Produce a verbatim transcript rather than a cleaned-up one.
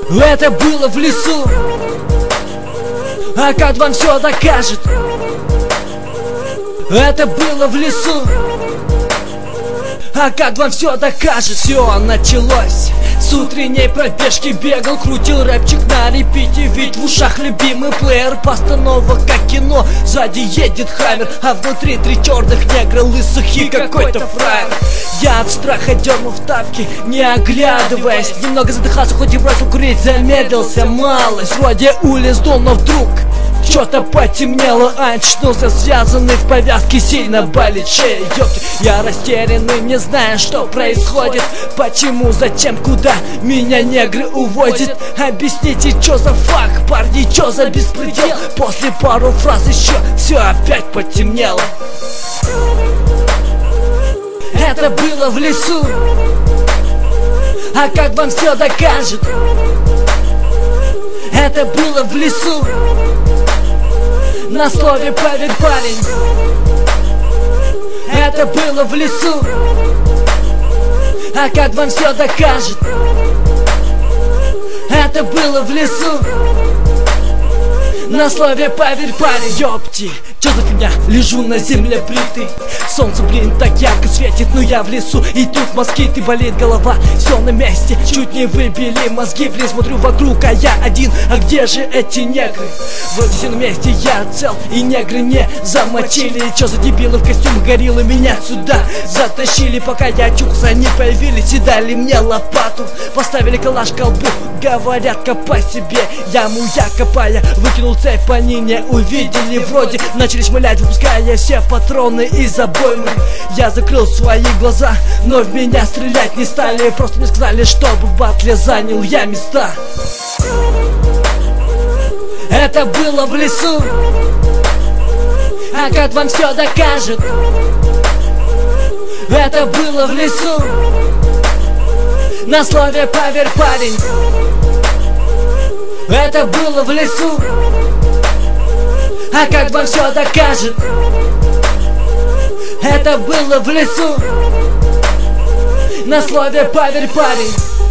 Это было в лесу, а как вам все докажет? Это было в лесу, а как вам все докажет? Все началось с утренней пробежки. Бегал, крутил рэпчик на репите, ведь в ушах любимый плеер. Постановок как кино, сзади едет хаммер, а внутри три черных негра, лысых и какой-то фраер. Я от страха дернул в тапки, не оглядываясь. Немного задыхался, хоть и бросил курить, замедлился малость. Вроде улизнул, но вдруг что-то потемнело, а очнулся связанный в повязке, сильно болит шея, ёпти. Я растерянный, не знаю, что происходит, почему, зачем, куда меня негры уводят. Объясните, что за фак, парни, что за беспредел? После пару фраз еще все опять потемнело. Это было в лесу, а как вам все докажет? Это было в лесу, на слове поверь, парень. Это было в лесу, а как вам все докажет? Это было в лесу, на слове поверь, парень. Ёпти, чё за фигня? Лежу на земле бритый, солнце, блин, так ярко светит, но я в лесу, и тут москит, и болит голова. Все на месте, чуть не выбили мозги. Блин, смотрю вокруг, а я один, а где же эти негры? Вроде все на месте, я цел, и негры не замочили. Чё за дебилы в костюмах гориллы меня сюда затащили? Пока я очухался, они появились и дали мне лопату, поставили калаш к колбу, говорят, копай себе яму. Я копая, выкинул цепь, они не увидели. Вроде начали шмалять, выпуская все патроны из обоймы. Я закрыл свои глаза, но в меня стрелять не стали. Просто мне сказали, чтобы в батле занял я места. Это было в лесу, а как вам все докажет? Это было в лесу, на слове поверь, парень. Это было в лесу, а как вам все докажет? Это было в лесу, на слове поверь, парень.